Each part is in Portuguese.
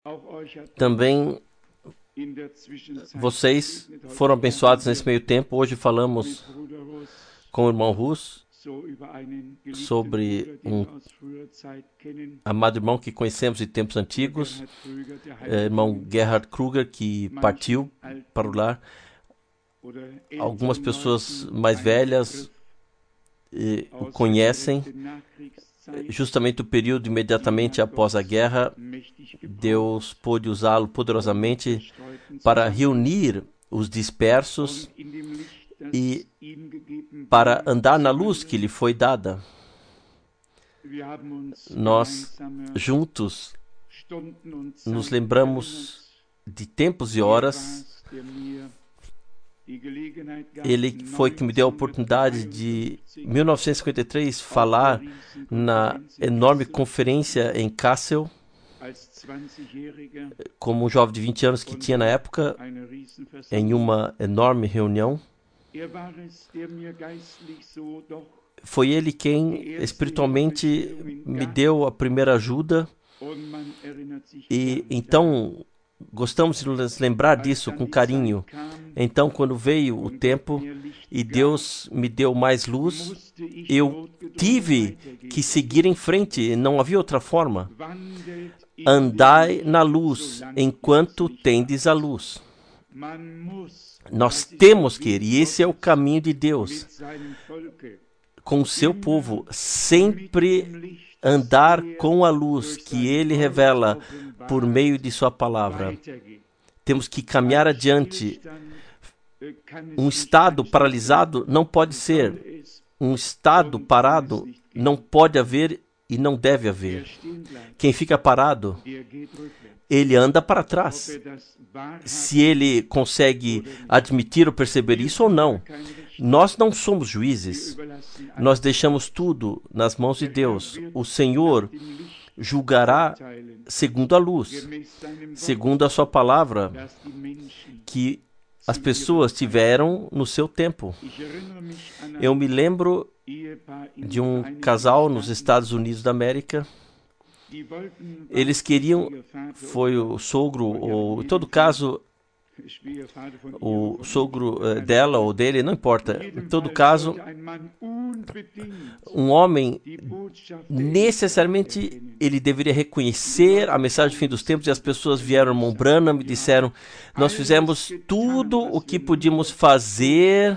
Também vocês foram abençoados nesse meio tempo. Hoje falamos com o irmão Russ sobre um amado irmão que conhecemos de tempos antigos, irmão Gerhard Kruger, que partiu para o lar. Algumas pessoas mais velhas o conhecem. Justamente o período imediatamente após a guerra, Deus pôde usá-lo poderosamente para reunir os dispersos e para andar na luz que lhe foi dada. Nós juntos nos lembramos de tempos e horas. Ele foi que me deu a oportunidade de, em 1953, falar na enorme conferência em Kassel, como um jovem de 20 anos que tinha na época, em uma enorme reunião. Foi ele quem espiritualmente me deu a primeira ajuda, e então gostamos de nos lembrar disso com carinho. Então, quando veio o tempo e Deus me deu mais luz, eu tive que seguir em frente, não havia outra forma. Andai na luz enquanto tendes a luz. Nós temos que ir, e esse é o caminho de Deus, com o seu povo, sempre andar com a luz que Ele revela por meio de sua palavra. Temos que caminhar adiante. Um estado paralisado não pode ser. Um estado parado não pode haver e não deve haver. Quem fica parado, ele anda para trás. Se ele consegue admitir ou perceber isso ou não. Nós não somos juízes. Nós deixamos tudo nas mãos de Deus. O Senhor julgará segundo a luz, segundo a sua palavra, que as pessoas tiveram no seu tempo. Eu me lembro de um casal nos Estados Unidos da América. Eles queriam, foi o sogro, ou em todo caso, o sogro dela ou dele, não importa. Em todo caso, um homem, necessariamente, ele deveria reconhecer a mensagem do fim dos tempos, e as pessoas vieram ao irmão Branham e disseram: nós fizemos tudo o que podíamos fazer,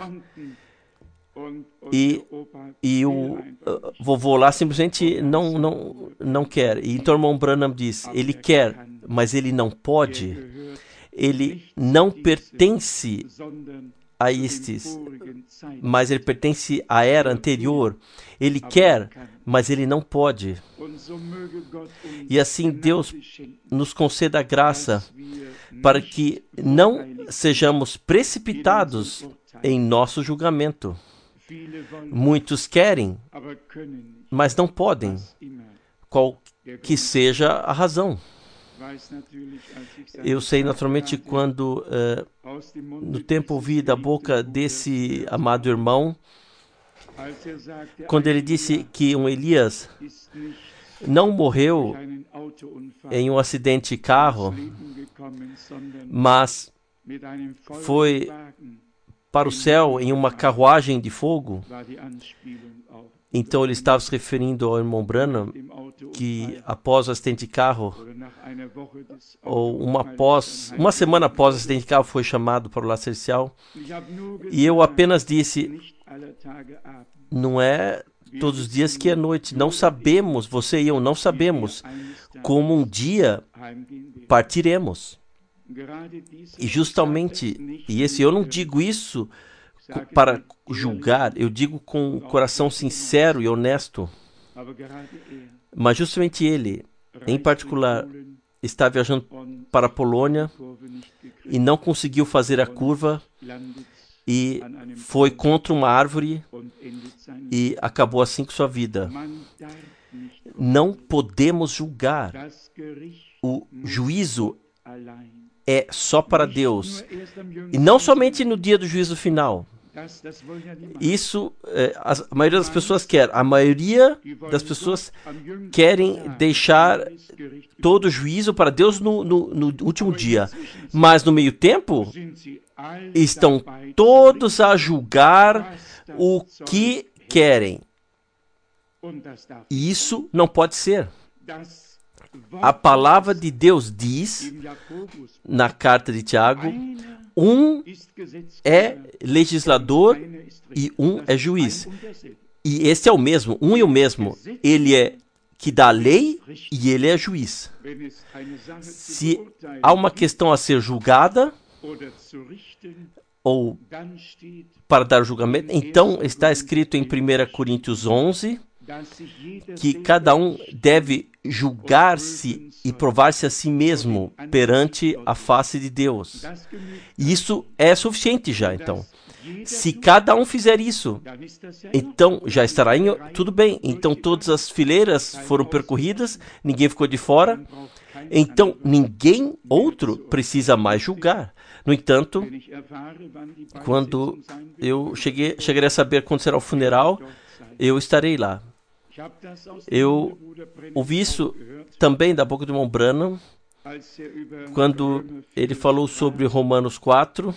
e o vovô lá simplesmente não quer. E então o irmão Branham diz: ele quer, mas ele não pode. Ele não pertence a estes, mas ele pertence à era anterior. Ele quer, mas ele não pode. E assim Deus nos conceda a graça para que não sejamos precipitados em nosso julgamento. Muitos querem, mas não podem, qual que seja a razão. Eu sei naturalmente quando no tempo ouvi da boca desse amado irmão, quando ele disse que um Elias não morreu em um acidente de carro, mas foi para o céu em uma carruagem de fogo. Então ele estava se referindo ao irmão Branham, que após o acidente de carro, ou uma semana após o acidente de carro, foi chamado para o lar celestial. E eu apenas disse: não é todos os dias que é noite. Não sabemos, você e eu não sabemos como um dia partiremos. E justamente, eu não digo isso para julgar, eu digo com um coração sincero e honesto. Mas justamente ele, em particular, está viajando para a Polônia e não conseguiu fazer a curva e foi contra uma árvore e acabou assim com sua vida. Não podemos julgar. O juízo é só para Deus. E não somente no dia do juízo final. Isso a maioria das pessoas quer. A maioria das pessoas querem deixar todo o juízo para Deus no último dia. Mas no meio tempo, estão todos a julgar o que querem. E isso não pode ser. A palavra de Deus diz, na carta de Tiago, um é legislador e um é juiz. E esse é o mesmo, um e o mesmo. Ele é que dá a lei e ele é juiz. Se há uma questão a ser julgada, ou para dar julgamento, então está escrito em 1 Coríntios 11, que cada um deve julgar-se e provar-se a si mesmo perante a face de Deus. Isso é suficiente já, então. Se cada um fizer isso, então já estará tudo bem. Então todas as fileiras foram percorridas, ninguém ficou de fora. Então ninguém outro precisa mais julgar. No entanto, quando eu chegarei a saber quando será o funeral, eu estarei lá. Eu ouvi isso também da boca do irmão Branham, quando ele falou sobre Romanos 4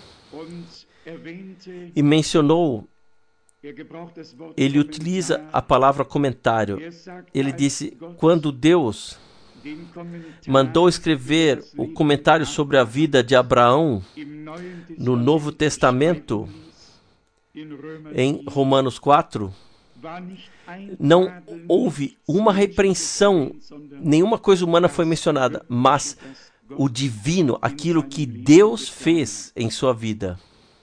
e mencionou, ele utiliza a palavra comentário. Ele disse, quando Deus mandou escrever o comentário sobre a vida de Abraão no Novo Testamento, em Romanos 4, não houve uma repreensão, nenhuma coisa humana foi mencionada, mas o divino, aquilo que Deus fez em sua vida.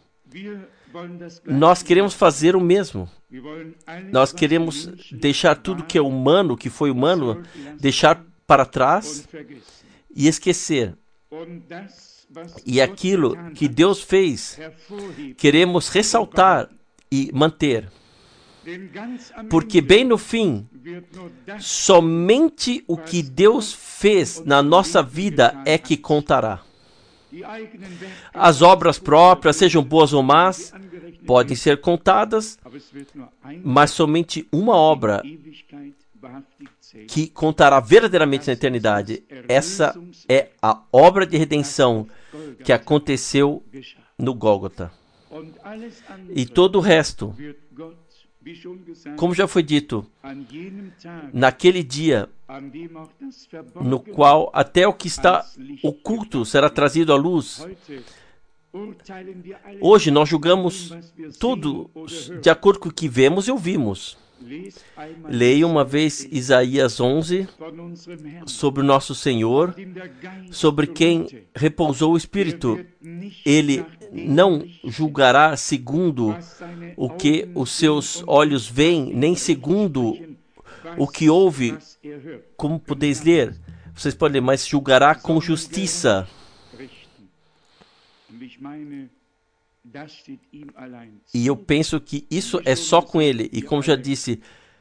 Nós queremos fazer o mesmo. Nós queremos deixar tudo que é humano, que foi humano, deixar para trás e esquecer. E aquilo que Deus fez, queremos ressaltar e manter. Porque bem no fim, somente o que Deus fez na nossa vida é que contará. As obras próprias, sejam boas ou más, podem ser contadas, mas somente uma obra que contará verdadeiramente na eternidade. Essa é a obra de redenção que aconteceu no Gólgota. E todo o resto, como já foi dito, naquele dia no qual até o que está oculto será trazido à luz. Hoje nós julgamos tudo de acordo com o que vemos e ouvimos. Leia uma vez Isaías 11, sobre o nosso Senhor, sobre quem repousou o Espírito. Ele não julgará segundo o que os seus olhos veem, nem segundo o que ouve. Como podeis ler? Vocês podem ler, mas julgará com justiça. E eu penso que isso é só com ele. E como já disse,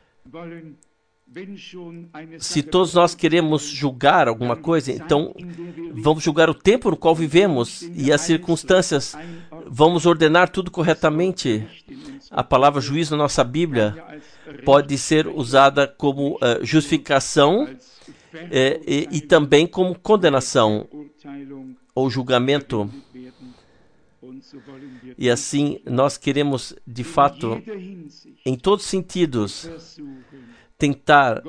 se todos nós queremos julgar alguma coisa, então vamos julgar o tempo no qual vivemos e as circunstâncias. Vamos ordenar tudo corretamente. A palavra juízo na nossa Bíblia pode ser usada como justificação e também como condenação ou julgamento. E assim nós queremos, de fato, em todos os sentidos, tentar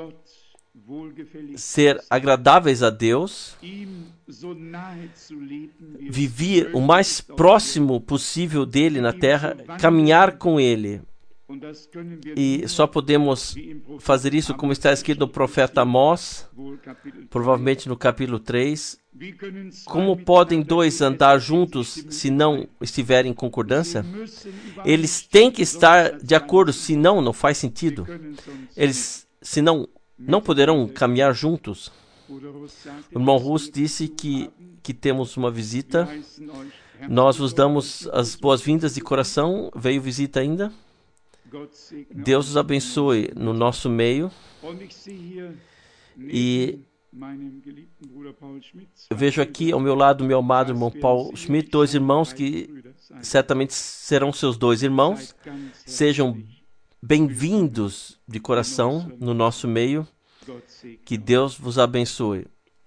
ser agradáveis a Deus, viver o mais próximo possível dele na terra, caminhar com ele. E só podemos fazer isso como está escrito no profeta Amós, provavelmente no capítulo 3. Como podem dois andar juntos se não estiverem em concordância? Eles têm que estar de acordo, senão não faz sentido. Eles, senão, não poderão caminhar juntos. O irmão Russo disse que temos uma visita. Nós vos damos as boas-vindas de coração. Veio visita ainda? Deus os abençoe no nosso meio. E eu vejo aqui ao meu lado meu amado irmão Paul Schmidt, dois irmãos que certamente serão seus 2 irmãos. Sejam bem-vindos de coração no nosso meio. Que Deus vos abençoe.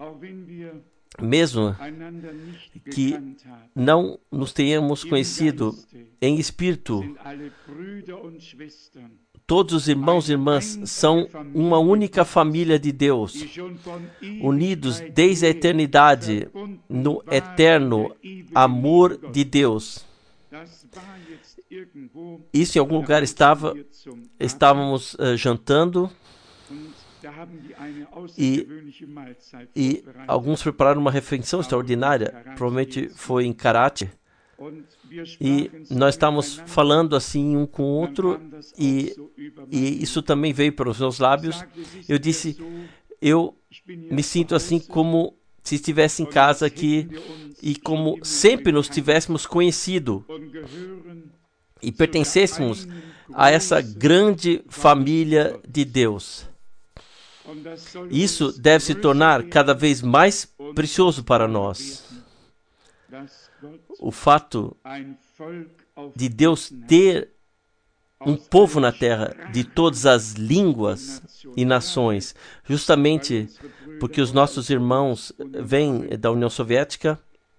Mesmo que não nos tenhamos conhecido em espírito, todos os irmãos e irmãs são uma única família de Deus, unidos desde a eternidade no eterno amor de Deus. Isso em algum lugar estávamos jantando e alguns prepararam uma refeição extraordinária, provavelmente foi em Karachi. E nós estávamos falando assim um com o outro e isso também veio para os meus lábios. Eu disse, eu me sinto assim como se estivesse em casa aqui e como sempre nos tivéssemos conhecido e pertencêssemos a essa grande família de Deus. Isso deve se tornar cada vez mais precioso para nós. O fato de Deus ter um povo na terra de todas as línguas e nações, justamente porque os nossos irmãos vêm da União Soviética.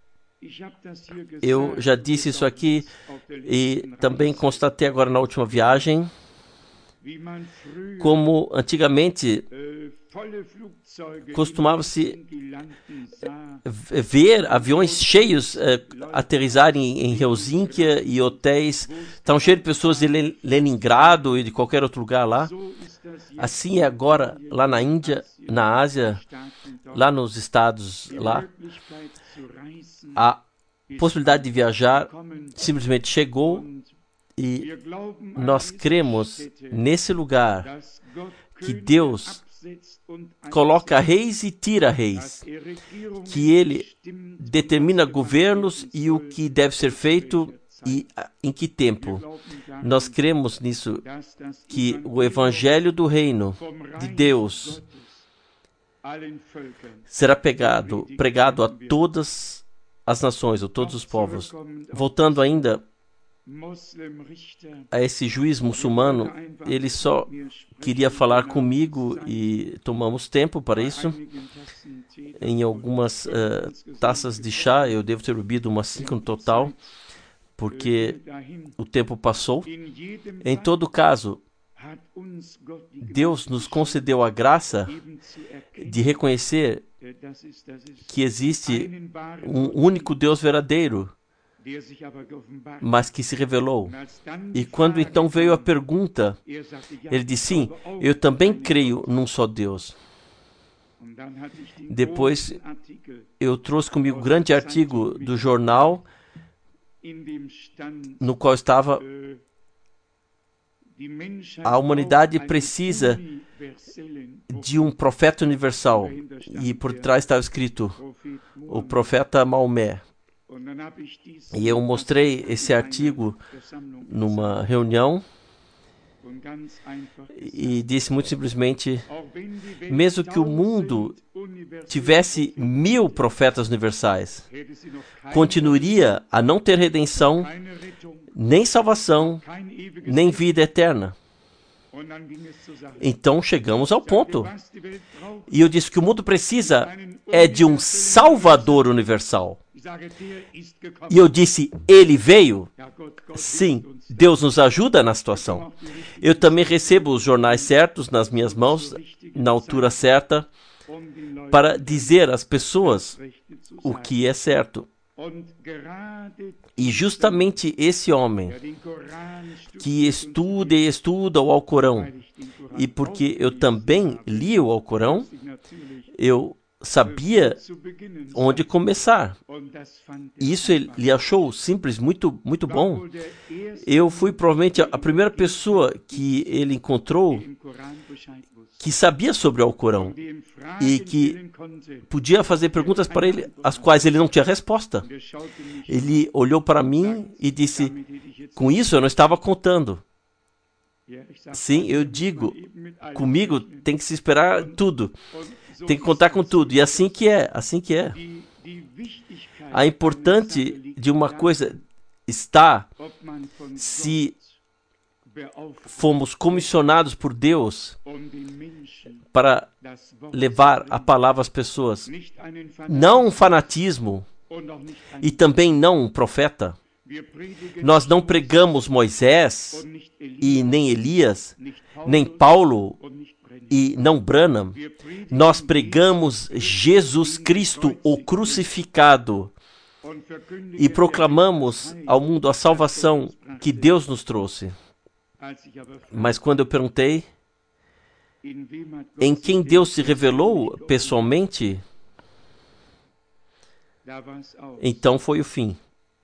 Eu já disse isso aqui e também constatei agora na última viagem, como antigamente costumava-se ver aviões cheios aterrissarem em Helsinki e hotéis tão cheios de pessoas de Leningrado e de qualquer outro lugar lá. Assim é agora lá na Índia, na Ásia, lá nos Estados, lá. A possibilidade de viajar simplesmente chegou e nós cremos nesse lugar que Deus coloca reis e tira reis, que Ele determina governos e o que deve ser feito e em que tempo. Nós cremos nisso, que o Evangelho do Reino de Deus será pregado a todas as nações, a todos os povos. Voltando ainda a esse juiz muçulmano, ele só queria falar comigo e tomamos tempo para isso. Em algumas taças de chá, eu devo ter bebido umas 5 no total, porque o tempo passou. Em todo caso, Deus nos concedeu a graça de reconhecer que existe um único Deus verdadeiro, mas que se revelou. E quando então veio a pergunta, ele disse, sim, eu também creio num só Deus. Depois eu trouxe comigo um grande artigo do jornal, no qual estava: a humanidade precisa de um profeta universal. E por trás estava escrito, o profeta Maomé. E eu mostrei esse artigo numa reunião e disse muito simplesmente, mesmo que o mundo tivesse 1000 profetas universais, continuaria a não ter redenção, nem salvação, nem vida eterna. Então chegamos ao ponto. E eu disse que o mundo precisa de um Salvador universal. E eu disse, ele veio? Sim, Deus nos ajuda na situação. Eu também recebo os jornais certos nas minhas mãos, na altura certa, para dizer às pessoas o que é certo. E justamente esse homem que estuda o Alcorão, e porque eu também li o Alcorão, eu sabia onde começar. Isso ele achou simples, muito, muito bom. Eu fui provavelmente a primeira pessoa que ele encontrou que sabia sobre o Alcorão e que podia fazer perguntas para ele, as quais ele não tinha resposta. Ele olhou para mim e disse, com isso eu não estava contando. Sim, eu digo, comigo tem que se esperar tudo. Tem que contar com tudo. E assim que é, assim que é. A importante de uma coisa está se fomos comissionados por Deus para levar a palavra às pessoas. Não um fanatismo e também não um profeta. Nós não pregamos Moisés e nem Elias, nem Paulo e não Branham. Nós pregamos Jesus Cristo, o crucificado, e proclamamos ao mundo a salvação que Deus nos trouxe. Mas quando eu perguntei em quem Deus se revelou pessoalmente, então foi o fim.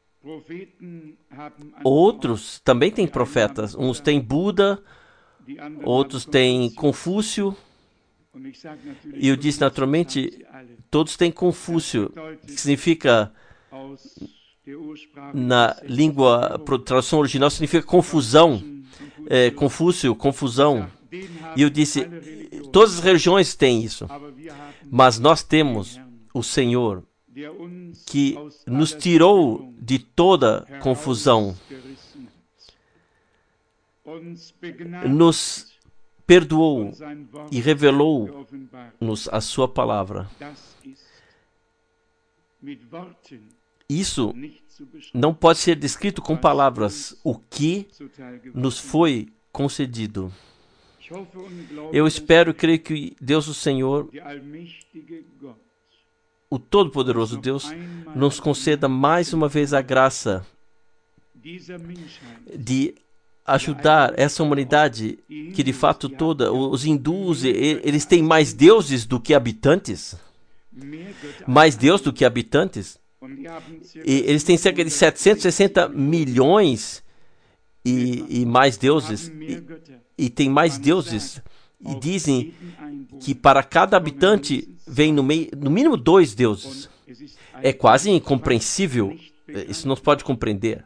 Outros também têm profetas. Uns têm Buda, outros têm Confúcio. E eu disse naturalmente, todos têm Confúcio, que significa, na língua, tradução original, significa confusão. Confúcio, confusão. E eu disse, todas as religiões têm isso, mas nós temos o Senhor que nos tirou de toda confusão, nos perdoou e revelou-nos a sua palavra. Isso não pode ser descrito com palavras, o que nos foi concedido. Eu espero e creio que Deus, o Senhor, o Todo-Poderoso Deus, nos conceda mais uma vez a graça de ajudar essa humanidade que de fato toda, os hindus, eles têm mais deuses do que habitantes. Mais Deus do que habitantes. E eles têm cerca de 760 milhões e mais deuses. E tem mais deuses. E dizem que para cada habitante vem no mínimo 2 deuses. É quase incompreensível. Isso não se pode compreender.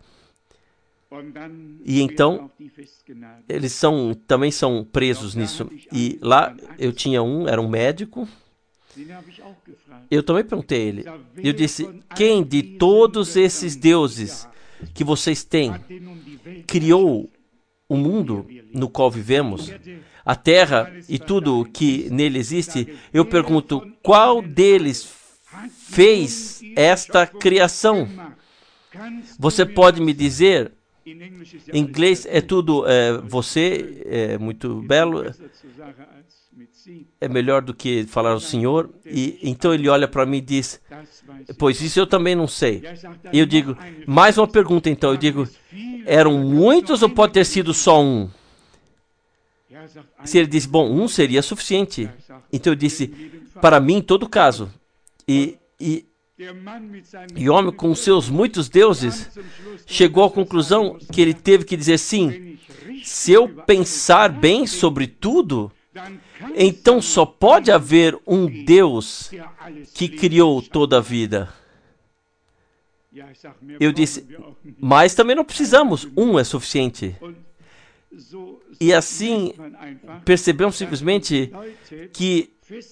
E então, eles também são presos nisso. E lá eu tinha era um médico. Eu também perguntei a ele. Eu disse, quem de todos esses deuses que vocês têm criou o mundo no qual vivemos, a terra e tudo que nele existe? Eu pergunto, qual deles fez esta criação? Você pode me dizer? Em inglês é tudo, você é muito belo, é melhor do que falar o Senhor. E então ele olha para mim e diz, pois isso eu também não sei. E eu digo, mais uma pergunta então. Eu digo, eram muitos ou pode ter sido só um? Se ele disse, bom, um seria suficiente. Então eu disse, para mim em todo caso. E o homem com seus muitos deuses chegou à conclusão que ele teve que dizer sim, se eu pensar bem sobre tudo, então só pode haver um Deus que criou toda a vida. Eu disse, mas também não precisamos, um é suficiente. E assim percebemos simplesmente que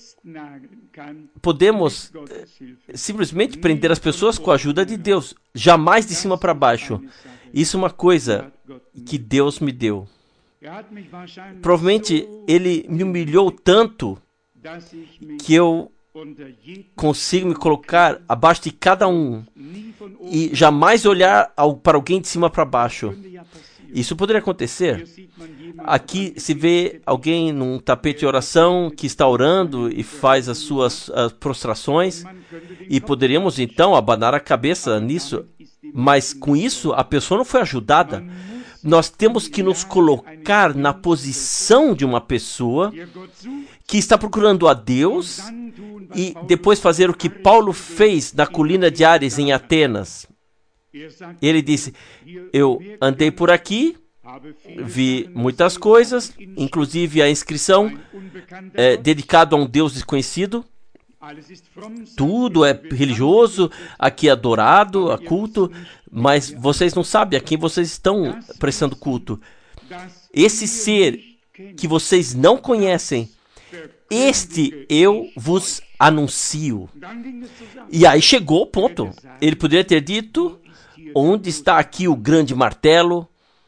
podemos simplesmente prender as pessoas com a ajuda de Deus, jamais de cima para baixo. Isso é uma coisa que Deus me deu. Provavelmente Ele me humilhou tanto que eu consigo me colocar abaixo de cada um e jamais olhar para alguém de cima para baixo. Isso poderia acontecer. Aqui se vê alguém num tapete de oração que está orando e faz as suas prostrações, e poderíamos então abanar a cabeça nisso, mas com isso a pessoa não foi ajudada. Nós temos que nos colocar na posição de uma pessoa que está procurando a Deus e depois fazer o que Paulo fez na colina de Ares em Atenas. Ele disse, eu andei por aqui, vi muitas coisas, inclusive a inscrição dedicado a um Deus desconhecido. Tudo é religioso, aqui é adorado, é culto, mas vocês não sabem a quem vocês estão prestando culto. Esse ser que vocês não conhecem, este eu vos anuncio. E aí chegou o ponto. Ele poderia ter dito, onde está aqui o grande martelo?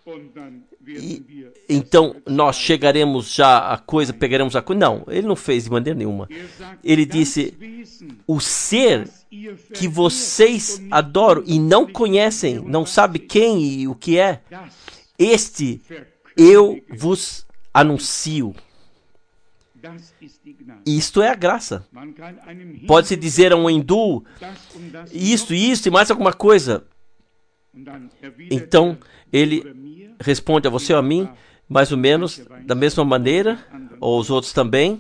E então nós chegaremos já a coisa, pegaremos a coisa. Não, ele não fez de maneira nenhuma. Ele disse: o ser que vocês adoram e não conhecem, não sabem quem e o que é, este eu vos anuncio. Isto é a graça. Pode-se dizer a um hindu isto e mais alguma coisa. Então ele responde a você ou a mim, mais ou menos da mesma maneira, ou os outros também,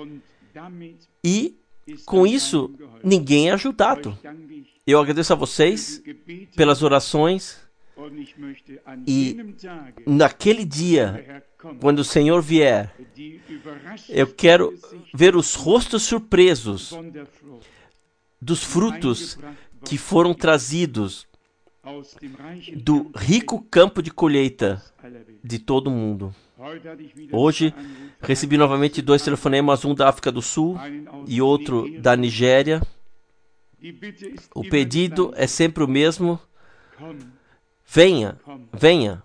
e com isso ninguém é ajudado. Eu agradeço a vocês pelas orações, e naquele dia, quando o Senhor vier, eu quero ver os rostos surpresos dos frutos que foram trazidos do rico campo de colheita de todo o mundo. Hoje, recebi novamente 2 telefonemas, um da África do Sul e outro da Nigéria. O pedido é sempre o mesmo: venha, venha.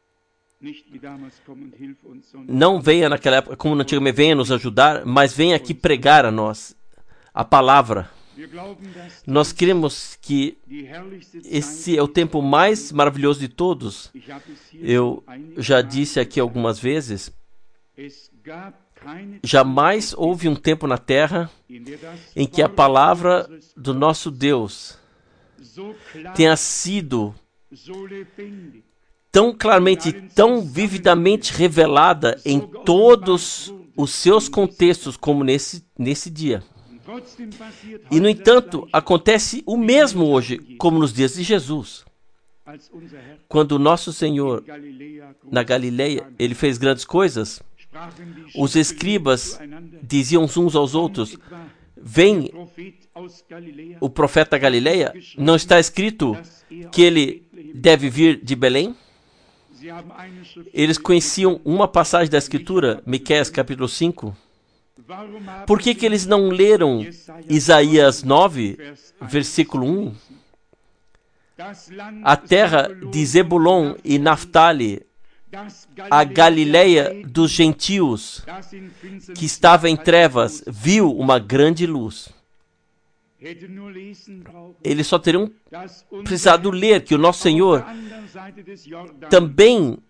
Não venha naquela época, como antigamente, venha nos ajudar, mas venha aqui pregar a nós a palavra. Nós cremos que esse é o tempo mais maravilhoso de todos. Eu já disse aqui algumas vezes, jamais houve um tempo na Terra em que a palavra do nosso Deus tenha sido tão claramente, tão vividamente revelada em todos os seus contextos como nesse dia. E, no entanto, acontece o mesmo hoje, como nos dias de Jesus. Quando o nosso Senhor, na Galileia, ele fez grandes coisas, os escribas diziam uns aos outros: vem o profeta da Galileia, não está escrito que ele deve vir de Belém? Eles conheciam uma passagem da Escritura, Miqueias capítulo 5. Por que eles não leram Isaías 9, versículo 1? A terra de Zebulon e Naftali, a Galileia dos gentios, que estava em trevas, viu uma grande luz. Eles só teriam precisado ler que o nosso Senhor também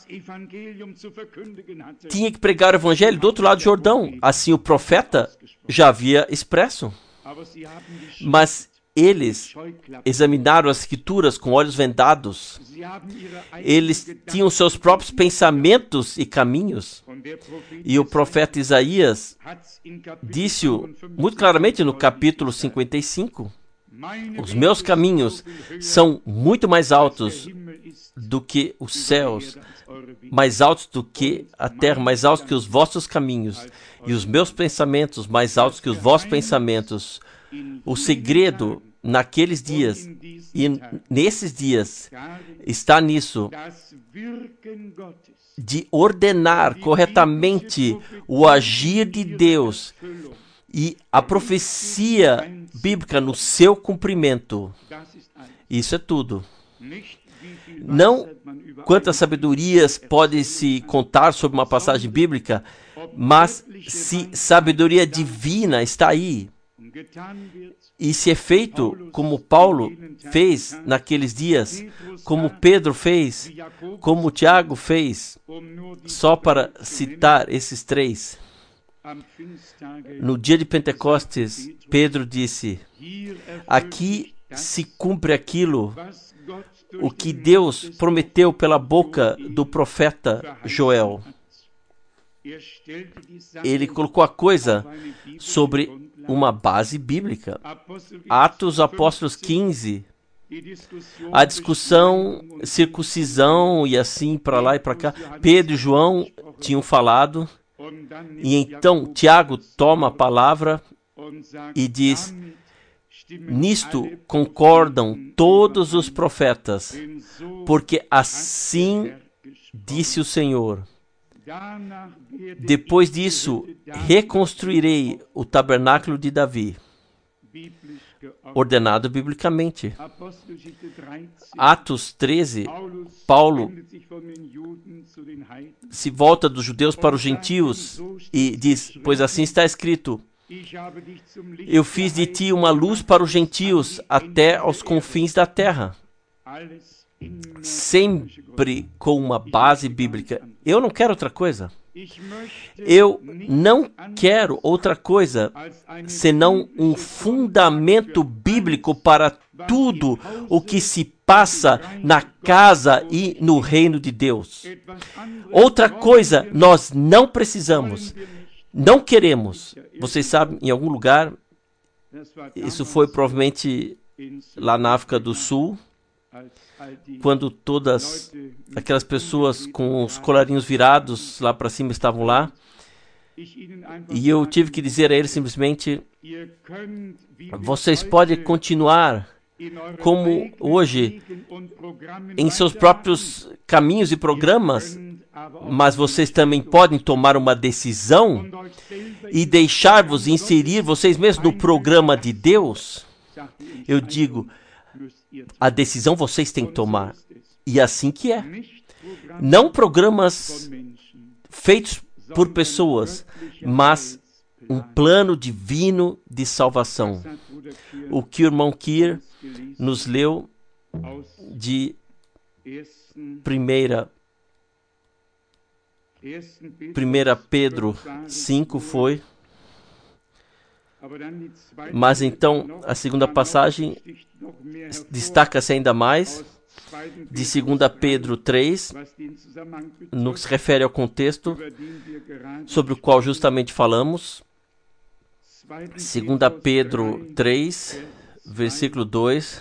tinha que pregar o evangelho do outro lado do Jordão. Assim o profeta já havia expresso. Mas eles examinaram as escrituras com olhos vendados. Eles tinham seus próprios pensamentos e caminhos. E o profeta Isaías disse muito claramente no capítulo 55: os meus caminhos são muito mais altos do que os céus, mais altos do que a terra, mais altos que os vossos caminhos, e os meus pensamentos mais altos que os vossos pensamentos. O segredo naqueles dias e nesses dias está nisso, de ordenar corretamente o agir de Deus e a profecia bíblica no seu cumprimento. Isso é tudo. Não quantas sabedorias pode se contar sobre uma passagem bíblica, mas se sabedoria divina está aí, e se é feito como Paulo fez naqueles dias, como Pedro fez, como Tiago fez, só para citar esses três. No dia de Pentecostes, Pedro disse: aqui se cumpre aquilo o que Deus prometeu pela boca do profeta Joel. Ele colocou a coisa sobre uma base bíblica. Atos Apóstolos 15, a discussão, circuncisão e assim para lá e para cá. Pedro e João tinham falado, e então Tiago toma a palavra e diz: nisto concordam todos os profetas, porque assim disse o Senhor. Depois disso, reconstruirei o tabernáculo de Davi. ordenado biblicamente. Atos 13, Paulo se volta dos judeus para os gentios e diz: pois assim está escrito, eu fiz de ti uma luz para os gentios até aos confins da terra. Sempre com uma base bíblica. Eu não quero outra coisa. Eu não quero outra coisa senão um fundamento bíblico para tudo o que se passa na casa e no reino de Deus. Outra coisa nós não precisamos, não queremos. Vocês sabem, em algum lugar, isso foi provavelmente lá na África do Sul, quando todas aquelas pessoas com os colarinhos virados lá para cima estavam lá, e eu tive que dizer a eles simplesmente: vocês podem continuar como hoje em seus próprios caminhos e programas, mas vocês também podem tomar uma decisão e deixar-vos inserir vocês mesmos no programa de Deus. Eu digo, a decisão vocês têm que tomar. E assim que é. Não programas feitos por pessoas, mas um plano divino de salvação. O que o irmão Kier nos leu de 1 Pedro 5 foi. Mas então a segunda passagem destaca-se ainda mais, de 2 Pedro 3, no que se refere ao contexto sobre o qual justamente falamos. 2 Pedro 3, versículo 2,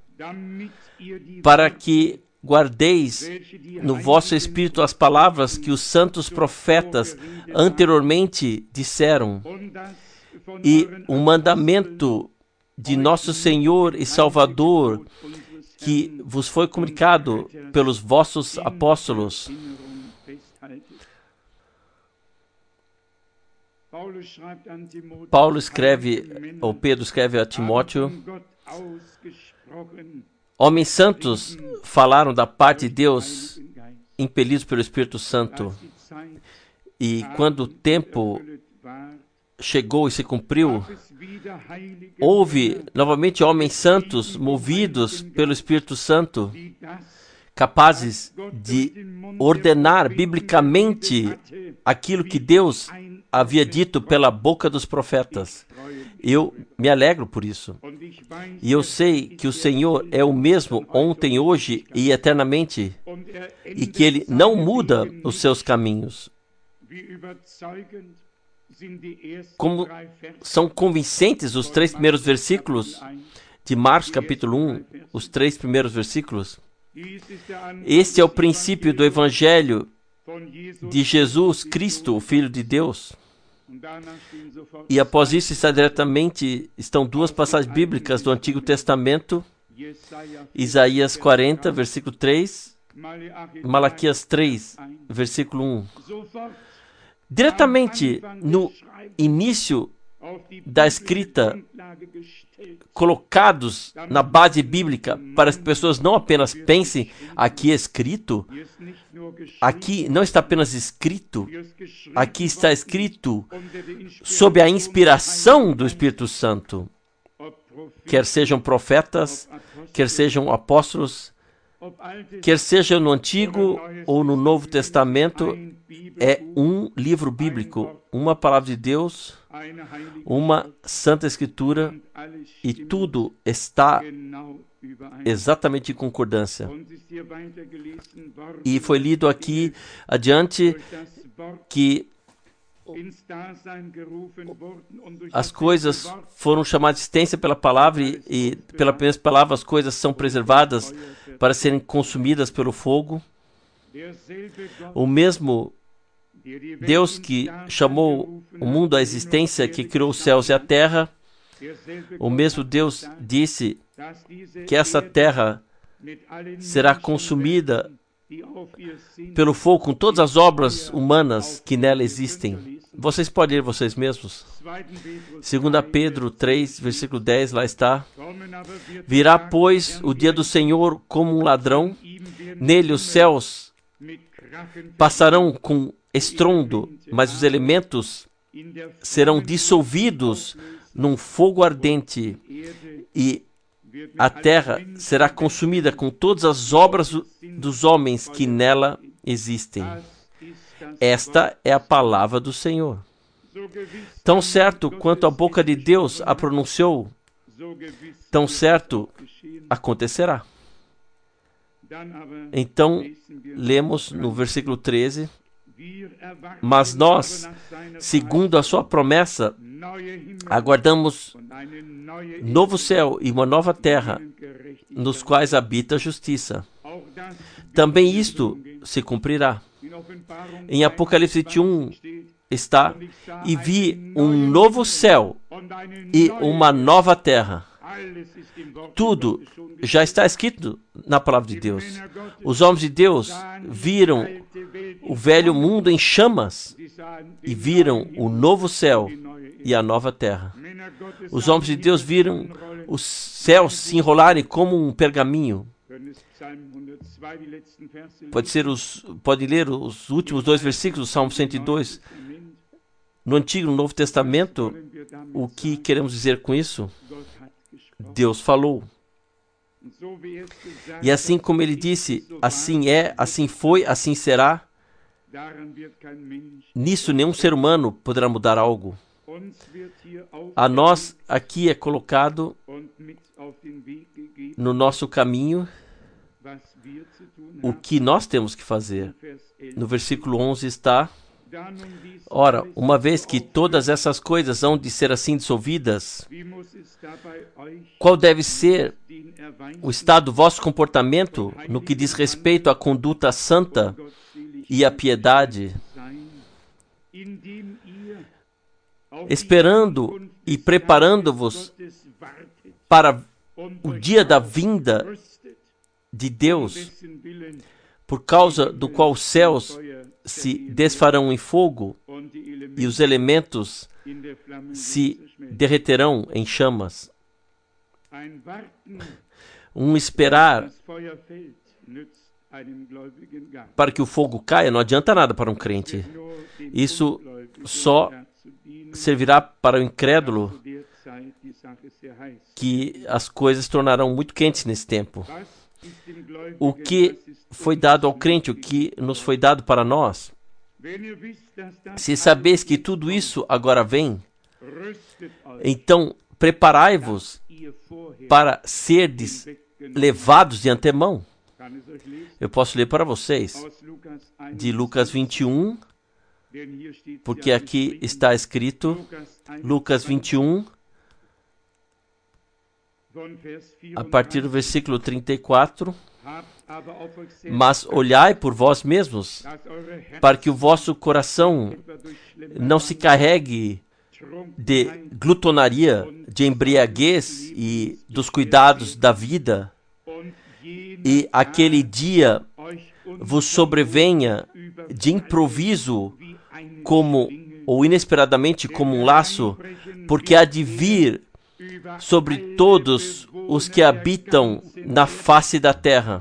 para que guardeis no vosso espírito as palavras que os santos profetas anteriormente disseram, e o mandamento de nosso Senhor e Salvador, que vos foi comunicado pelos vossos apóstolos. Paulo escreve, ou Pedro escreve a Timóteo: homens santos falaram da parte de Deus, impelidos pelo Espírito Santo. E quando o tempo chegou e se cumpriu, houve novamente homens santos movidos pelo Espírito Santo, capazes de ordenar biblicamente aquilo que Deus havia dito pela boca dos profetas. Eu me alegro por isso. E eu sei que o Senhor é o mesmo ontem, hoje e eternamente, e que Ele não muda os seus caminhos. Como são convincentes os 3 primeiros versículos de Marcos capítulo 1, os 3 primeiros versículos. Este é o princípio do Evangelho de Jesus Cristo, o Filho de Deus. E após isso estão 2 passagens bíblicas do Antigo Testamento, Isaías 40, versículo 3, Malaquias 3, versículo 1. Diretamente no início da escrita, colocados na base bíblica, para as pessoas não apenas pensem, aqui é escrito, aqui não está apenas escrito, aqui está escrito sob a inspiração do Espírito Santo. Quer sejam profetas, quer sejam apóstolos, quer seja no Antigo ou no Novo Testamento, é um livro bíblico, uma palavra de Deus, uma Santa Escritura, e tudo está exatamente em concordância. E foi lido aqui adiante que as coisas foram chamadas de existência pela palavra, e pela primeira palavra as coisas são preservadas para serem consumidas pelo fogo. O mesmo Deus que chamou o mundo à existência, que criou os céus e a terra, o mesmo Deus disse que essa terra será consumida pelo fogo com todas as obras humanas que nela existem. Vocês podem ler vocês mesmos. 2 Pedro 3, versículo 10, lá está. Virá, pois, o dia do Senhor como um ladrão. Nele os céus passarão com estrondo, mas os elementos serão dissolvidos num fogo ardente, e a terra será consumida com todas as obras dos homens que nela existem. Esta é a palavra do Senhor. Tão certo quanto a boca de Deus a pronunciou, tão certo acontecerá. Então, lemos no versículo 13, mas nós, segundo a sua promessa, aguardamos novo céu e uma nova terra, nos quais habita a justiça. Também isto se cumprirá. Em Apocalipse 21 está: e vi um novo céu e uma nova terra. Tudo já está escrito na palavra de Deus. Os homens de Deus viram o velho mundo em chamas e viram o novo céu e a nova terra. Os homens de Deus viram os céus se enrolarem como um pergaminho. Pode ler os últimos 2 versículos do Salmo 102. No Antigo e no Novo Testamento, o que queremos dizer com isso? Deus falou. E assim como ele disse, assim é, assim foi, assim será, nisso nenhum ser humano poderá mudar algo. A nós aqui é colocado no nosso caminho o que nós temos que fazer. No versículo 11 está: ora, uma vez que todas essas coisas hão de ser assim dissolvidas, qual deve ser o estado do vosso comportamento no que diz respeito à conduta santa e à piedade, esperando e preparando-vos para o dia da vinda de Deus, por causa do qual os céus se desfarão em fogo e os elementos se derreterão em chamas. Um esperar para que o fogo caia não adianta nada para um crente. Isso só servirá para o incrédulo, que as coisas se tornarão muito quentes nesse tempo. O que foi dado ao crente, o que nos foi dado para nós, se sabeis que tudo isso agora vem, então preparai-vos para serdes levados de antemão. Eu posso ler para vocês de Lucas 21, porque aqui está escrito, Lucas 21, a partir do versículo 34, mas olhai por vós mesmos, para que o vosso coração não se carregue de glutonaria, de embriaguez e dos cuidados da vida, e aquele dia vos sobrevenha de improviso ou inesperadamente como um laço, porque há de vir sobre todos os que habitam na face da terra.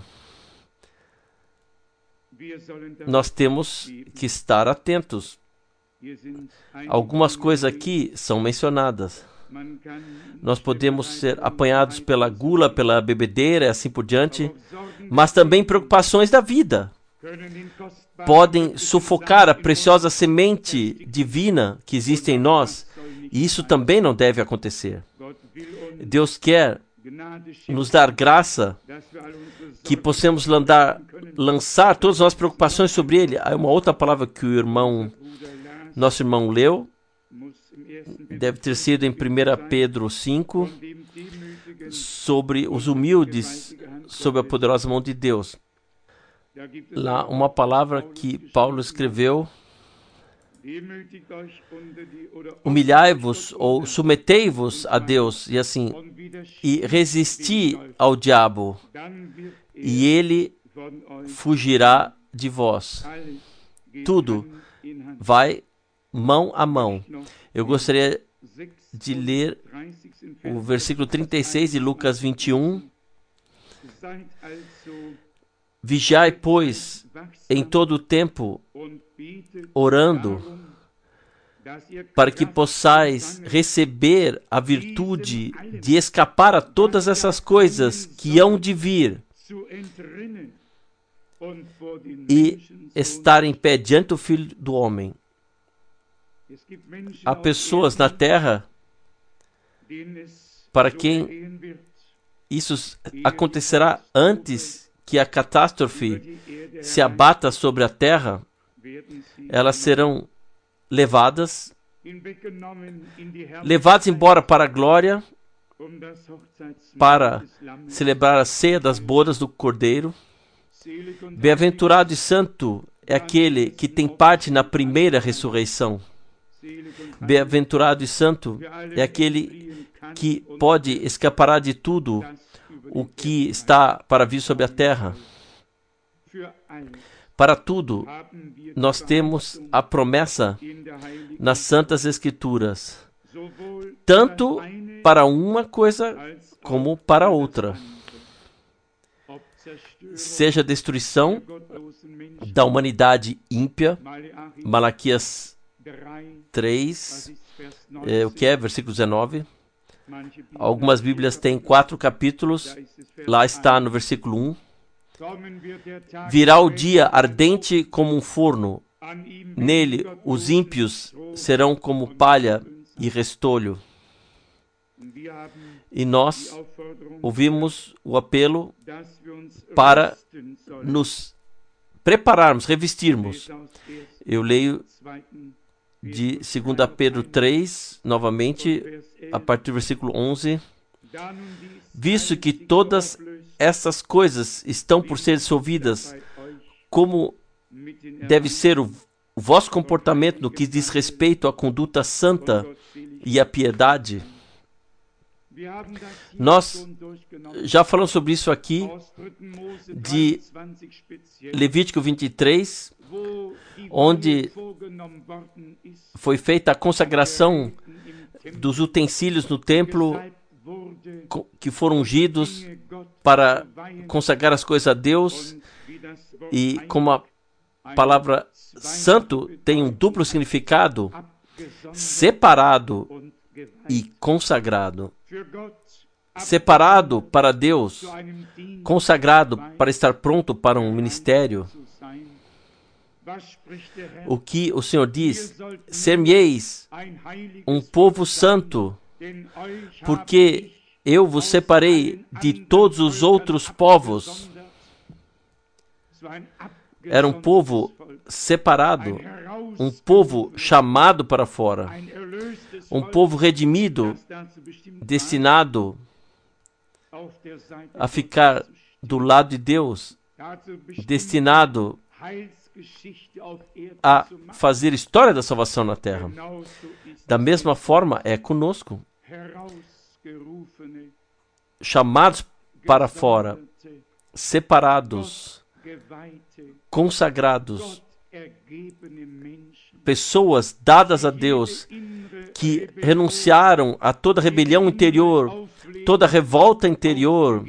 Nós temos que estar atentos. Algumas coisas aqui são mencionadas. Nós podemos ser apanhados pela gula, pela bebedeira e assim por diante, mas também preocupações da vida podem sufocar a preciosa semente divina que existe em nós, e isso também não deve acontecer. Deus quer nos dar graça que possamos lançar todas as nossas preocupações sobre Ele. Há uma outra palavra que nosso irmão leu, deve ter sido em 1 Pedro 5, sobre os humildes, sob a poderosa mão de Deus. Lá, uma palavra que Paulo escreveu: humilhai-vos ou submetei-vos a Deus, e assim, e resisti ao diabo, e ele fugirá de vós. Tudo vai mão a mão. Eu gostaria de ler o versículo 36 de Lucas 21. Vigiai, pois, em todo o tempo, orando, para que possais receber a virtude de escapar a todas essas coisas que hão de vir e estar em pé diante do Filho do Homem. Há pessoas na terra para quem isso acontecerá antes que a catástrofe se abata sobre a terra. Elas serão levadas embora para a glória, para celebrar a ceia das bodas do Cordeiro. Bem-aventurado e santo é aquele que tem parte na primeira ressurreição. Bem-aventurado e santo é aquele que pode escapar de tudo o que está para vir sobre a terra. Para tudo, nós temos a promessa nas Santas Escrituras, tanto para uma coisa como para outra. Seja a destruição da humanidade ímpia, Malaquias 3, o que é? Versículo 19. Algumas Bíblias têm 4 capítulos, lá está no versículo 1. Virá o dia ardente como um forno, nele os ímpios serão como palha e restolho. E nós ouvimos o apelo para nos prepararmos, revestirmos. Eu leio de 2 Pedro 3, novamente, a partir do versículo 11. Visto que todas essas coisas estão por ser dissolvidas, como deve ser o vosso comportamento no que diz respeito à conduta santa e à piedade. Nós já falamos sobre isso aqui, de Levítico 23, onde foi feita a consagração dos utensílios no templo que foram ungidos para consagrar as coisas a Deus. E como a palavra santo tem um duplo significado, separado e consagrado. Separado para Deus, consagrado para estar pronto para um ministério. O que o Senhor diz? Ser-me-eis um povo santo, porque eu vos separei de todos os outros povos. Era um povo separado, um povo chamado para fora, um povo redimido, destinado a ficar do lado de Deus, destinado a fazer história da salvação na terra. Da mesma forma é conosco, chamados para fora, separados, consagrados, pessoas dadas a Deus, que renunciaram a toda rebelião interior, toda revolta interior,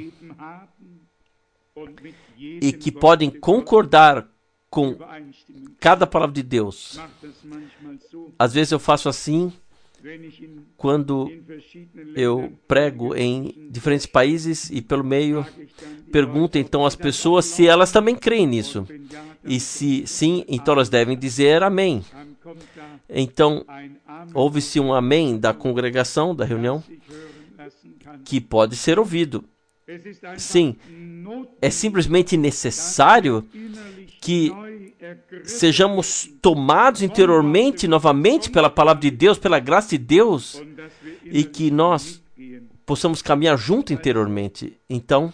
e que podem concordar com cada palavra de Deus. Às vezes eu faço assim, quando eu prego em diferentes países e pelo meio, pergunto então às pessoas se elas também creem nisso. E se sim, então elas devem dizer amém. Então, ouve-se um amém da congregação, da reunião, que pode ser ouvido. Sim, é simplesmente necessário que sejamos tomados interiormente, novamente, pela palavra de Deus, pela graça de Deus, e que nós possamos caminhar junto interiormente. Então,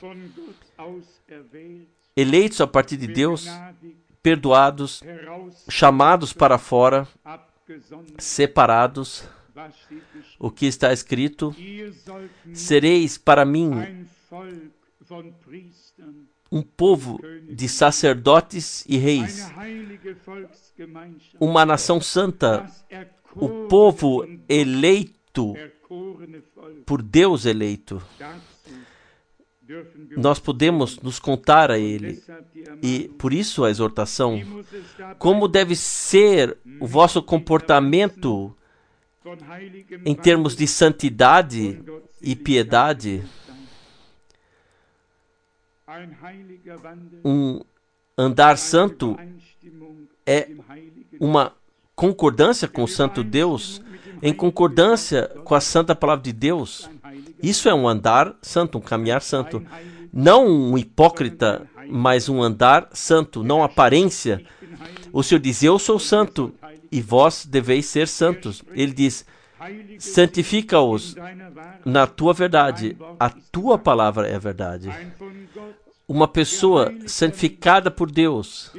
eleitos a partir de Deus, perdoados, chamados para fora, separados, o que está escrito: sereis para mim um povo de sacerdotes e reis, uma nação santa, o povo eleito, por Deus eleito. Nós podemos nos contar a Ele, e por isso a exortação. Como deve ser o vosso comportamento em termos de santidade e piedade? Um andar santo é uma concordância com o Santo Deus, em concordância com a Santa Palavra de Deus. Isso é um andar santo, um caminhar santo. Não um hipócrita, mas um andar santo, não aparência. O Senhor diz, eu sou santo, e vós deveis ser santos. Ele diz, santifica-os na tua verdade. A tua palavra é a verdade. Uma pessoa santificada por Deus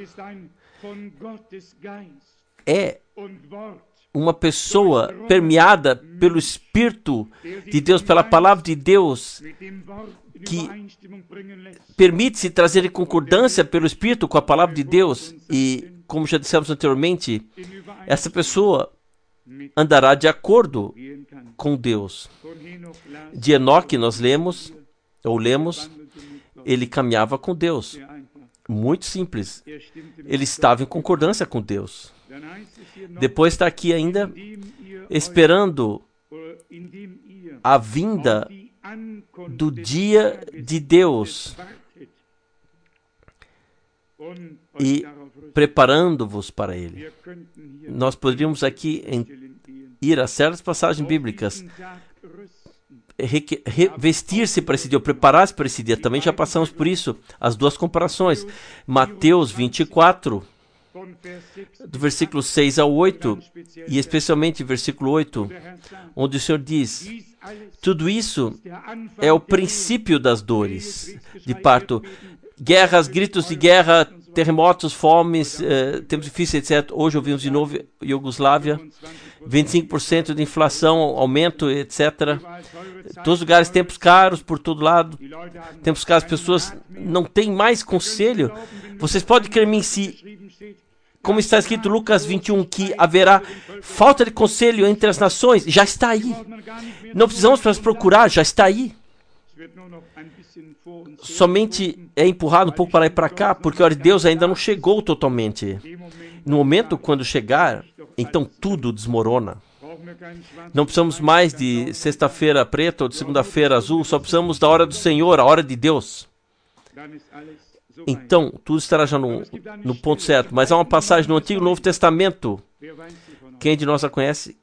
é uma pessoa permeada pelo Espírito de Deus, pela palavra de Deus, que permite-se trazer em concordância pelo Espírito com a palavra de Deus. E, como já dissemos anteriormente, essa pessoa andará de acordo com Deus. De Enoque nós lemos, ele caminhava com Deus. Muito simples. Ele estava em concordância com Deus. Depois está aqui ainda, esperando a vinda do dia de Deus e preparando-vos para Ele. Nós poderíamos aqui ir a certas passagens bíblicas, revestir-se para esse dia, preparar-se para esse dia. Também já passamos por isso, as duas comparações. Mateus 24, do versículo 6 ao 8, e especialmente versículo 8, onde o Senhor diz, tudo isso é o princípio das dores de parto. Guerras, gritos de guerra, terremotos, fomes, tempos difíceis, etc. Hoje ouvimos de novo Iugoslávia, 25% de inflação, aumento, etc. Todos os lugares, tempos caros por todo lado, tempos caros, pessoas não têm mais conselho. Vocês podem crer em mim se, como está escrito em Lucas 21, que haverá falta de conselho entre as nações, já está aí. Não precisamos para procurar, já está aí. Somente é empurrado um pouco para lá e para cá, porque a hora de Deus ainda não chegou totalmente. No momento quando chegar, então tudo desmorona. Não precisamos mais de sexta-feira preta ou de segunda-feira azul, só precisamos da hora do Senhor, a hora de Deus. Então, tudo estará já no ponto certo. Mas há uma passagem no Antigo e Novo Testamento, quem de nós a conhece?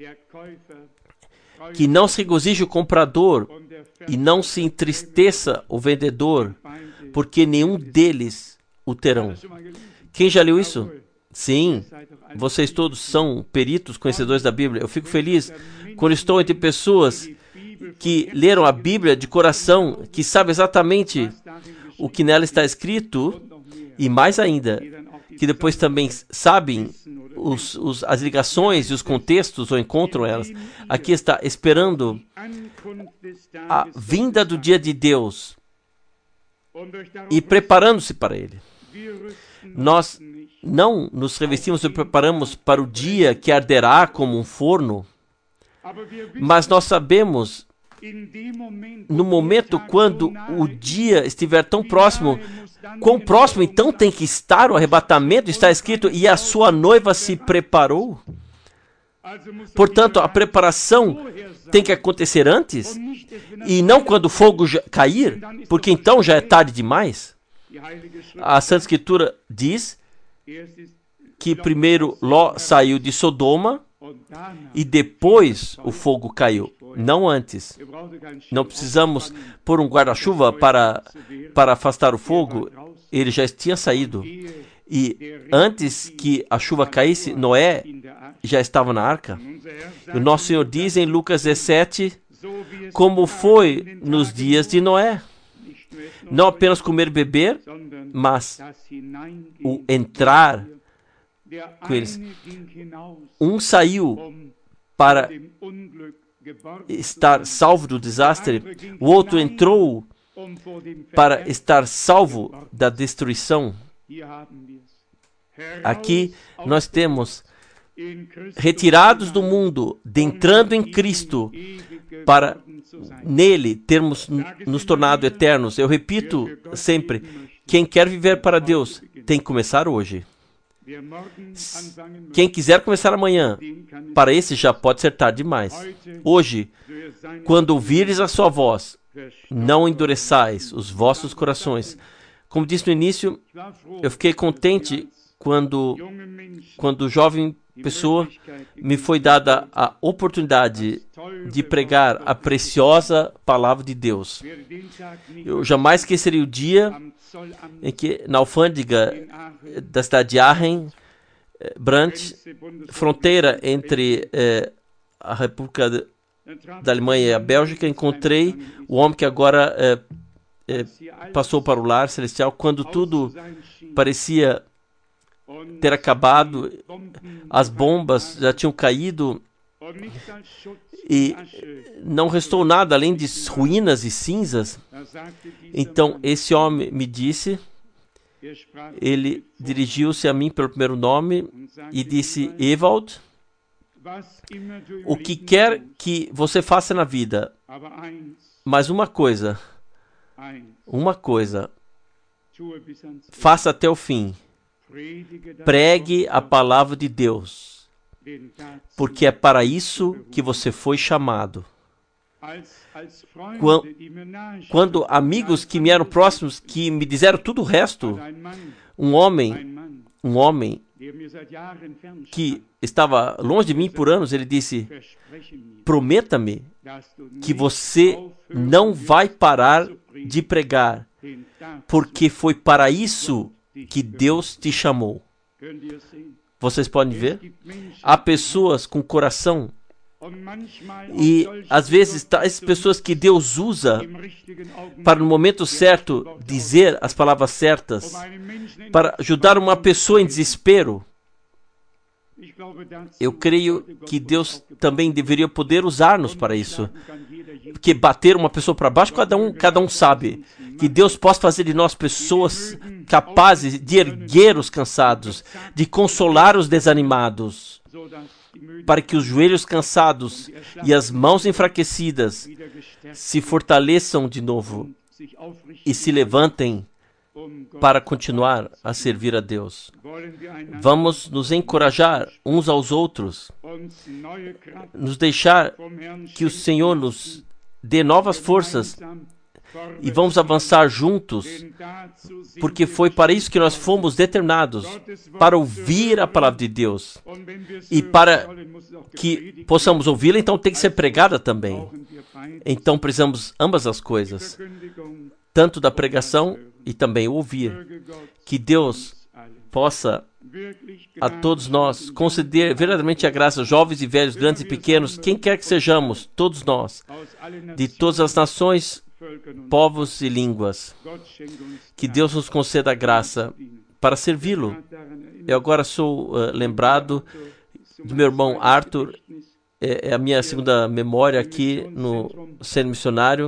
Que não se regozije o comprador e não se entristeça o vendedor, porque nenhum deles o terão. Quem já leu isso? Sim, vocês todos são peritos, conhecedores da Bíblia. Eu fico feliz quando estou entre pessoas que leram a Bíblia de coração, que sabem exatamente o que nela está escrito, e mais ainda, que depois também sabem as ligações e os contextos, ou encontram elas. Aqui está, esperando a vinda do dia de Deus e preparando-se para ele. Nós não nos revestimos e preparamos para o dia que arderá como um forno, mas nós sabemos, no momento quando o dia estiver tão próximo, quão próximo então tem que estar o arrebatamento? Está escrito, e a sua noiva se preparou. Portanto, a preparação tem que acontecer antes, e não quando o fogo cair, porque então já é tarde demais. A Santa Escritura diz que primeiro Ló saiu de Sodoma e depois o fogo caiu, não antes. Não precisamos pôr um guarda-chuva para afastar o fogo, ele já tinha saído. E antes que a chuva caísse, Noé já estava na arca. O nosso Senhor diz em Lucas 17, como foi nos dias de Noé. Não apenas comer e beber, mas o entrar com eles. Um saiu para estar salvo do desastre, o outro entrou para estar salvo da destruição. Aqui nós temos retirados do mundo, entrando em Cristo, para nele termos nos tornado eternos. Eu repito sempre, quem quer viver para Deus tem que começar hoje. Quem quiser começar amanhã, para esse já pode ser tarde demais. Hoje, quando ouvires a sua voz, não endureçais os vossos corações. Como disse no início, eu fiquei contente quando jovem pessoa me foi dada a oportunidade de pregar a preciosa palavra de Deus. Eu jamais esquecerei o dia em que, na alfândega da cidade de Aachen, Brandt, fronteira entre a República da Alemanha e a Bélgica, encontrei o homem que agora passou para o lar celestial, quando tudo parecia ter acabado, as bombas já tinham caído e não restou nada além de ruínas e cinzas. Então esse homem me disse, ele dirigiu-se a mim pelo primeiro nome e disse: Ewald, o que quer que você faça na vida, mas uma coisa, faça até o fim. Pregue a palavra de Deus, porque é para isso que você foi chamado. Quando amigos que me eram próximos, que me disseram tudo o resto, um homem que estava longe de mim por anos, ele disse: prometa-me que você não vai parar de pregar, porque foi para isso que Deus te chamou. Vocês podem ver? Há pessoas com coração, e às vezes as pessoas que Deus usa para no momento certo dizer as palavras certas, para ajudar uma pessoa em desespero. Eu creio que Deus também deveria poder usar-nos para isso. Porque bater uma pessoa para baixo, cada um sabe. Que Deus possa fazer de nós pessoas capazes de erguer os cansados, de consolar os desanimados, para que os joelhos cansados e as mãos enfraquecidas se fortaleçam de novo e se levantem para continuar a servir a Deus. Vamos nos encorajar uns aos outros, nos deixar que o Senhor nos dê novas forças e vamos avançar juntos, porque foi para isso que nós fomos determinados, para ouvir a palavra de Deus. E para que possamos ouvi-la, então tem que ser pregada também. Então precisamos ambas as coisas, tanto da pregação e também ouvir. Que Deus possa a todos nós conceder verdadeiramente a graça, jovens e velhos, grandes e pequenos, quem quer que sejamos, todos nós, de todas as nações, povos e línguas. Que Deus nos conceda a graça para servi-lo. Eu agora sou lembrado do meu irmão Arthur, é a minha segunda memória aqui no centro missionário,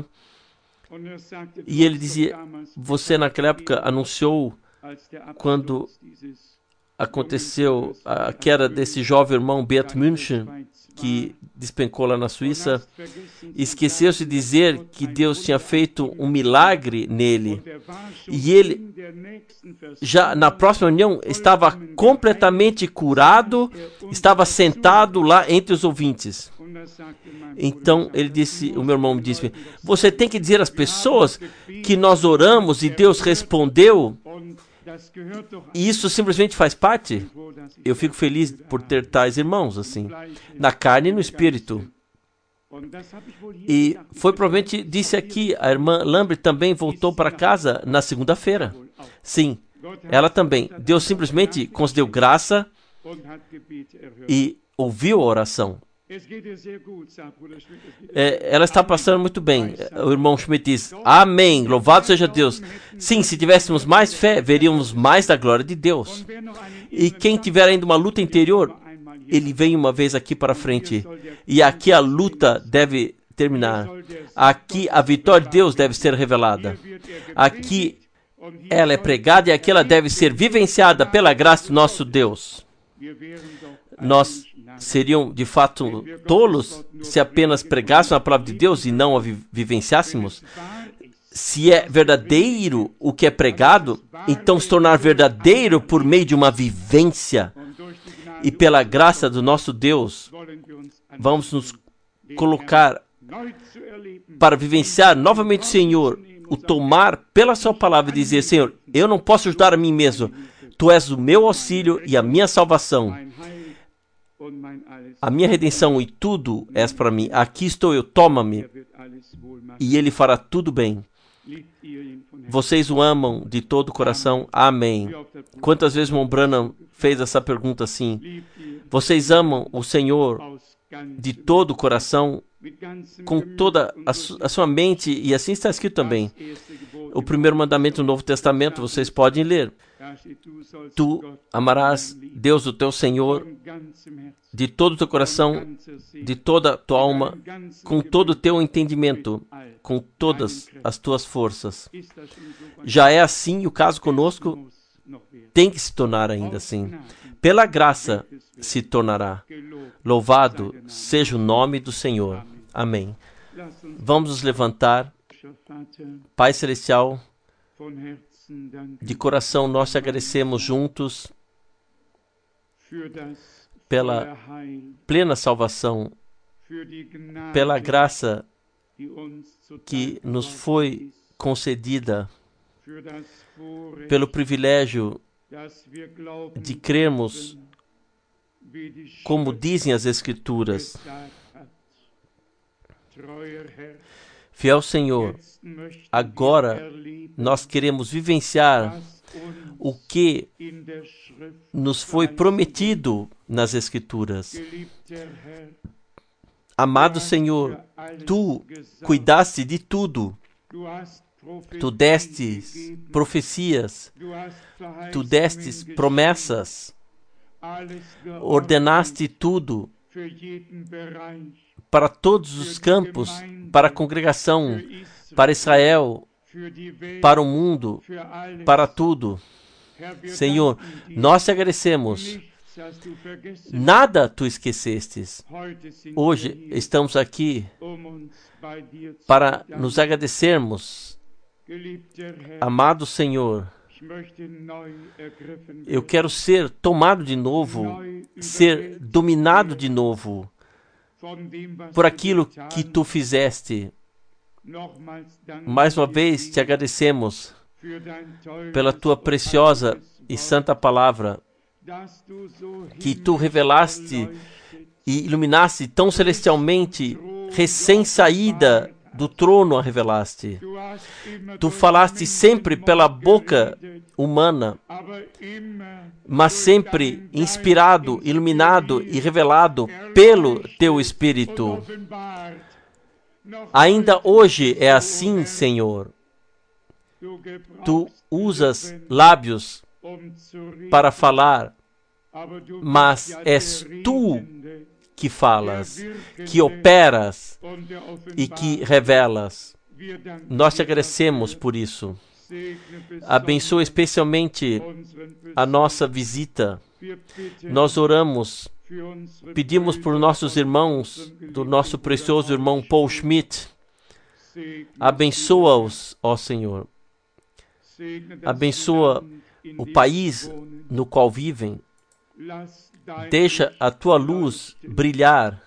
e ele dizia: você naquela época anunciou, quando aconteceu a queda desse jovem irmão Bert München, que despencou lá na Suíça, esqueceu-se de dizer que Deus tinha feito um milagre nele. E ele, já na próxima reunião, estava completamente curado, estava sentado lá entre os ouvintes. Então, ele disse, o meu irmão me disse: você tem que dizer às pessoas que nós oramos e Deus respondeu, e isso simplesmente faz parte. Eu fico feliz por ter tais irmãos assim, na carne e no espírito. E foi provavelmente, disse aqui, a irmã Lambert também voltou para casa na segunda-feira. Sim, ela também. Deus simplesmente concedeu graça e ouviu a oração. Ela está passando muito bem. O irmão Schmidt diz: amém, louvado seja Deus. Sim, se tivéssemos mais fé, veríamos mais da glória de Deus. E quem tiver ainda uma luta interior, ele vem uma vez aqui para frente. E aqui a luta deve terminar. Aqui a vitória de Deus deve ser revelada. Aqui ela é pregada e aqui ela deve ser vivenciada pela graça do nosso Deus. Nós seriam de fato tolos se apenas pregássemos a palavra de Deus e não a vivenciássemos? Se é verdadeiro o que é pregado, então se tornar verdadeiro por meio de uma vivência. E pela graça do nosso Deus, vamos nos colocar para vivenciar novamente o Senhor, o tomar pela sua palavra e dizer: Senhor, eu não posso ajudar a mim mesmo. Tu és o meu auxílio e a minha salvação, a minha redenção, e tudo és para mim. Aqui estou eu, toma-me, e Ele fará tudo bem. Vocês o amam de todo o coração? Amém. Quantas vezes o Branham fez essa pergunta assim? Vocês amam o Senhor de todo o coração, com toda a sua mente? E assim está escrito também. O primeiro mandamento do Novo Testamento, vocês podem ler. Tu amarás Deus, o teu Senhor, de todo o teu coração, de toda a tua alma, com todo o teu entendimento, com todas as tuas forças. Já é assim o caso conosco? Tem que se tornar ainda assim. Pela graça se tornará. Louvado seja o nome do Senhor. Amém. Vamos nos levantar. Pai Celestial, de coração nós te agradecemos juntos pela plena salvação, pela graça que nos foi concedida, pelo privilégio de crermos como dizem as Escrituras. Fiel Senhor, agora nós queremos vivenciar o que nos foi prometido nas Escrituras. Amado Senhor, Tu cuidaste de tudo. Tu destes profecias, Tu destes promessas, ordenaste tudo para todos os campos, para a congregação, para Israel, para o mundo, para tudo. Senhor, nós te agradecemos. Nada tu esquecestes. Hoje estamos aqui para nos agradecermos. Amado Senhor, eu quero ser tomado de novo, ser dominado de novo por aquilo que tu fizeste. Mais uma vez te agradecemos pela tua preciosa e santa palavra, que tu revelaste e iluminaste tão celestialmente, recém-saída do trono a revelaste. Tu falaste sempre pela boca humana, mas sempre inspirado, iluminado e revelado pelo teu Espírito. Ainda hoje é assim, Senhor. Tu usas lábios para falar, mas és tu que falas, que operas e que revelas. Nós te agradecemos por isso. Abençoa especialmente a nossa visita. Nós oramos, pedimos por nossos irmãos, do nosso precioso irmão Paul Schmidt. Abençoa-os, ó Senhor. Abençoa o país no qual vivem. Deixa a tua luz brilhar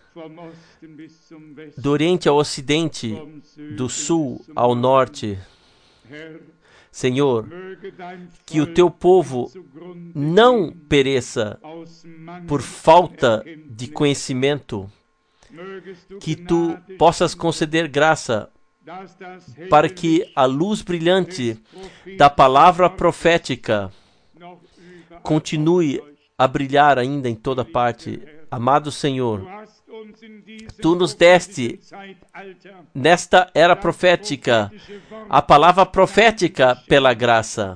do Oriente ao Ocidente, do Sul ao Norte. Senhor, que o teu povo não pereça por falta de conhecimento, que tu possas conceder graça para que a luz brilhante da palavra profética continue a brilhar ainda em toda parte. Amado Senhor, tu nos deste nesta era profética a palavra profética pela graça.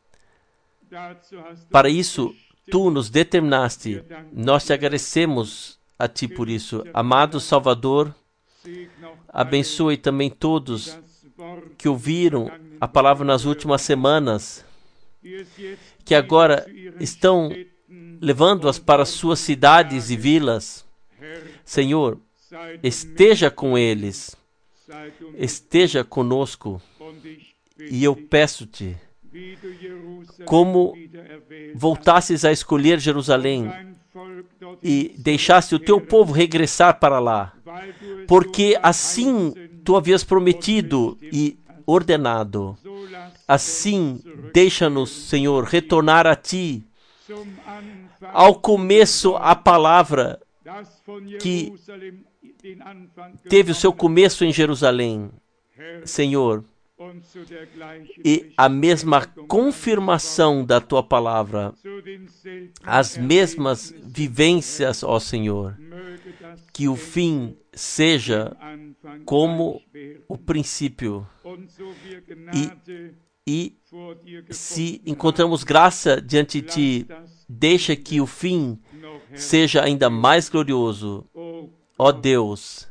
Para isso, tu nos determinaste. Nós te agradecemos a ti por isso. Amado Salvador, Abençoe também todos que ouviram a palavra nas últimas semanas, que agora estão levando-as para suas cidades e vilas. Senhor, esteja com eles, esteja conosco. E eu peço-te, como voltasses a escolher Jerusalém e deixasse o teu povo regressar para lá, porque assim tu havias prometido e ordenado. Assim, deixa-nos, Senhor, retornar a ti. Ao começo, a palavra que teve o seu começo em Jerusalém, Senhor, e a mesma confirmação da tua palavra, as mesmas vivências, ó Senhor, que o fim seja como o princípio. E se encontramos graça diante de ti, deixa que o fim seja ainda mais glorioso. Ó Deus,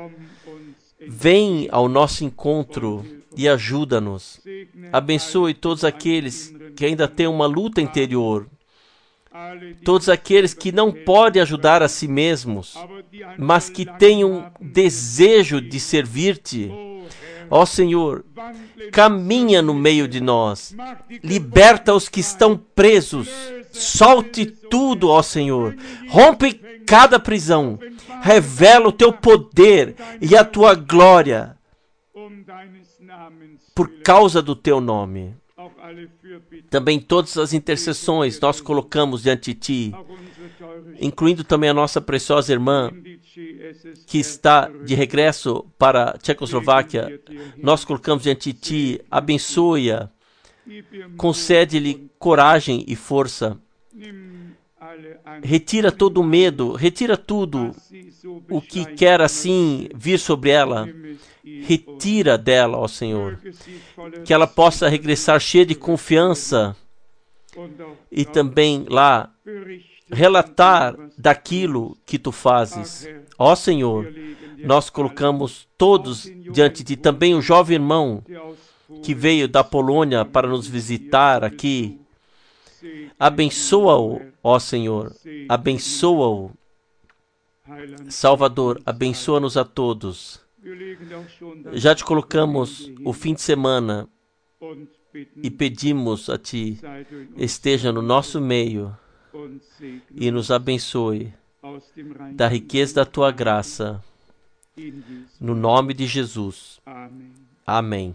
vem ao nosso encontro e ajuda-nos. Abençoe todos aqueles que ainda têm uma luta interior, todos aqueles que não podem ajudar a si mesmos, mas que têm um desejo de servir-te. Ó Senhor, caminha no meio de nós, liberta os que estão presos, solte tudo, ó Senhor, rompe cada prisão, revela o teu poder e a tua glória por causa do teu nome. Também todas as intercessões nós colocamos diante de ti, incluindo também a nossa preciosa irmã que está de regresso para a Tchecoslováquia. Nós colocamos diante de ti, abençoe-a, concede-lhe coragem e força. Retira todo o medo, retira tudo o que quer assim vir sobre ela. Retira dela, ó Senhor, que ela possa regressar cheia de confiança e também lá relatar daquilo que tu fazes. Ó Senhor, nós colocamos todos diante de ti, também o jovem irmão que veio da Polônia para nos visitar aqui. Abençoa-o, ó Senhor, abençoa-o. Salvador, abençoa-nos a todos. Já te colocamos o fim de semana e pedimos a ti, esteja no nosso meio e nos abençoe da riqueza da tua graça. No nome de Jesus. Amém.